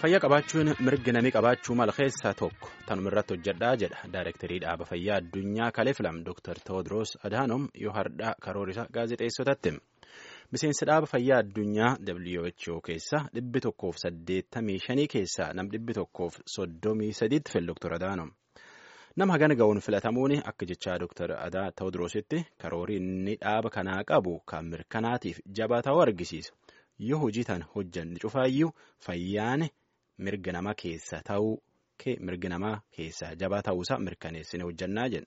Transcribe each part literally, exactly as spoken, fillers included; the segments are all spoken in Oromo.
Fayyaa qabaachuun mirga namii qabaachuu mala keessaa tokko tanuma irratti hojjedhaa jedha Daayirektarii dhaaba fayyaa addunyaa Kaleeflam Dooktar Tewoodiroos Adhaanoom yoo hardhaa karoorisa gaazexeessotatti. Miseensi dhaaba fayyaa addunyaa W H O keessaa dhibbi tokkoof saddeettamii shanii keessaa nam dhibbi tokkoof soddomii sadiitti fil Dooktar Adhaanoom. Nama hagana ga'uun filatamuun akka jechaa Dooktar Tewoodiroositti karoorii inni dhaaba kanaa qabu kan mirkanaatiif jabaa ta'uu argisiisa. Yoo hojii tan hojjanne cufaayyuu fayyaan mirga namaa keessa ta'uu mirga namaa keessa jabaa ta'uusaa mirkaneessine hojjannaa jenna.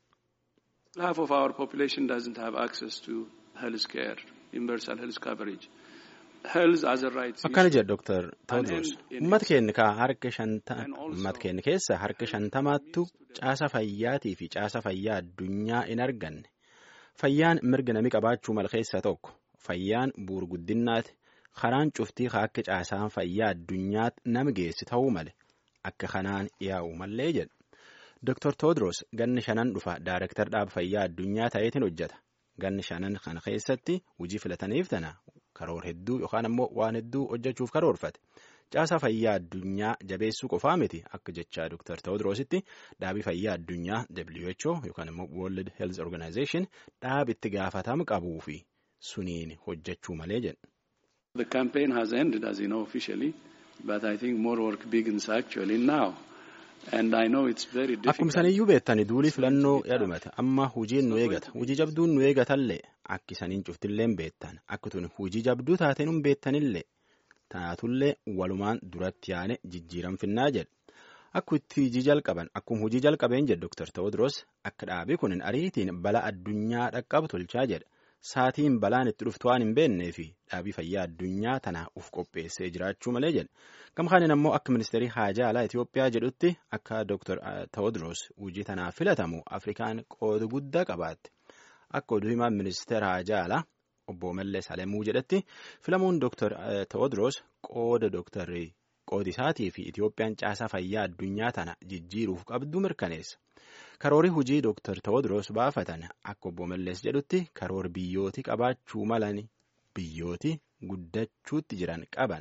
Half of our population doesn't have access to health care, universal health coverage. Health as a right. Akkana jedha Dooktar Tewoodiroos. Uummata keenya kaa harka shanta uummata keenya keessa harka shantamaattu caasa fayyaatii fi caasa fayyaa addunyaa hin arganne. Fayyaan mirga namii qabaachuu mala keessaa tokko. Fayyaan bu'uura guddinaati. Karaan cuftii akka caasaan fayyaa addunyaatti nama geessi ta'uu male akka kanaan yaa'u mallee jedha. Dooktar Tewoodiroos ganni shanan dhufa Daayirektar dhaaba fayyaa addunyaa ta'eetiin hojjeta. Ganni shanan kana keessatti hojii filataniif tana karoor hedduu yookaan ammoo waan hedduu hojjechuuf karoorfate. Caasaa fayyaa addunyaa jabeessuu qofaa miti akka jechaa Dooktar Tewoodiroositti dhaabi fayyaa addunyaa W H O yookaan ammoo World Health Organization dhaabi itti gaafatama qabuu fi suniin hojjechuu malee jedha. The campaign has ended, as you know, officially, but I think more work begins actually now. And I know it's very difficult. Akkuma saniyyuu beektani duulii filannoo yaadumate amma hojiin nu eegata. Hojii jabduun nu eegatallee akki saniin cuftillee beektan. Akka tun hojii jabduu taateen hin beektanillee taatullee walumaan duratti yaane jijjiiran finnaa jedha. Akka itti hojii jalqaban akkuma hojii jalqabeen jedha Dooktar Tewoodiroos akka dhaabii kun ariitiin bala addunyaa dhaqqabu tolchaa jedha. Saatiin balaan itti dhuftu waan hin beennee fi dhaabii fayyaa addunyaa tana uf qopheessee jiraachuu malee jedha. Gama kanaan ammoo akka ministeerii haajaa alaa Itoophiyaa jedhutti akka Dooktar Tewoodiroos hojii tanaaf filatamu Afrikaan qooda guddaa qabaatti. Akka oduu himaan ministeera haajaa alaa obbo Mallees Alamuu jedhatti filamuun Dooktar Tewoodiroos qooda Dooktarrii qoodi isaatii fi Itoophiyaan caasaa fayyaa addunyaa tana jijjiiruuf qabdu mirkaneessa. Karoorii hojii Dooktar Tewoodiroos baafatan akka obbo Mallees jedhutti karoor biyyooti qabaachuu malani biyyooti guddachuutti jiran qaban.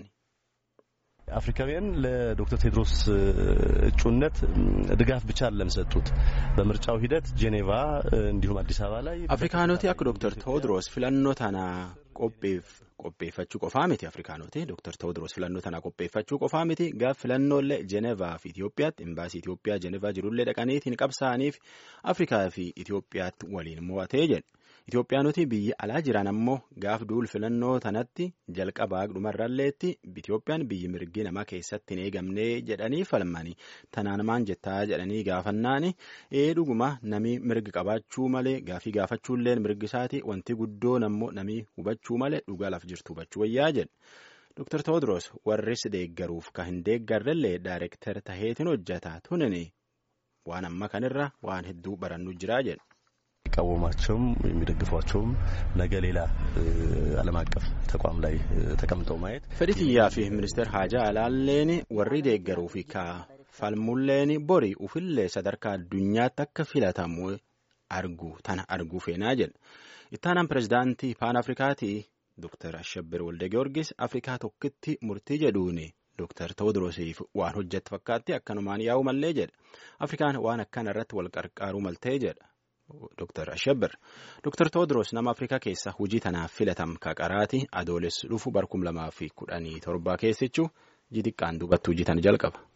አፍሪካውያን ለዶክተር ቴዎድሮስ እጩነት ድጋፍ ብቻ አይደለም ሰጡት በምርጫው ሂደት ጄኔቫ እንዲሁም አዲስ አበባ ላይ አፍሪካኖቲ አክ ዶክተር ቴዎድሮስ ፍለኖ ታና ቆጴፍ ቆጴፈቹ ቆፋሚቲ አፍሪካኖቲ ዶክተር ቴዎድሮስ ፍለኖ ታና ቆጴፈቹ ቆፋሚቲ ጋፍ ፍለኖለ ጄኔቫ ፊ ኢትዮጵያት ኤምባሲ ኢትዮጵያ ጄኔቫ ጅሩለ ደቀኔቲን ቀብሳኒፍ አፍሪካ ፊ ኢትዮጵያት ወሊን ሞዋቴ ጀን Itoophiyaanoti biyya alaa jiran ammoo gaaf duul filannoo tanatti jalqabaa dhumarralleetti Itoophiyaan biyyi mirgi namaa keessatti hin eegamnee jedhanii falmanii tanaan maan jettaa jedhanii gaafannaani ee dhuguma namii mirgi qabaachuu malee gaafii gaafachuulleen mirgi isaati wanti guddoon ammoo namii hubachuu malee dhugaa laf jirtu hubachuu wayyaa jedha. Dooktar Tewoodiroos warris deeggaruuf ka hin deeggarrellee Daayirektar taheetiin hojjeta tunini waan amma kanirra waan hedduu barannu jiraa jedha. ይቃወማቸውም የሚደግፏቸውም ነገ ሌላ ዓለም አቀፍ ተቋም ላይ ተቀምጠው ማየት ፈዲቲያ ፊ ሚኒስተር ሀጃ አላሌኒ ወሪ ደገሩ ፊካ ፋልሙሌኒ ቦሪ ኡፍሌ ሰደርካ አዱኛ ተከፊላታሙ አርጉ ታና አርጉ ፌናጀል ኢታናም ፕሬዝዳንቲ ፓን አፍሪካቲ ዶክተር አሸብር ወልደ ጊዮርጊስ አፍሪካ ቶክቲ ሙርቲ ጀዱኒ ዶክተር Tewoodiroosiif waan hojjet fakkaatti akkanumaan yaa'u mallee jedha. Afrikaan waan akkan irratti wal qarqaaru maltee jedha. Dooktar Ashabir. Dooktar Tewoodiroos nama Afrikaa keessa hojii tanaaf filatam kaqaraati adoolessu dhufu barkum lamaa fi kudhanii torbaa keessachuu jidiqqaan duubatti hojii tana jalqaba.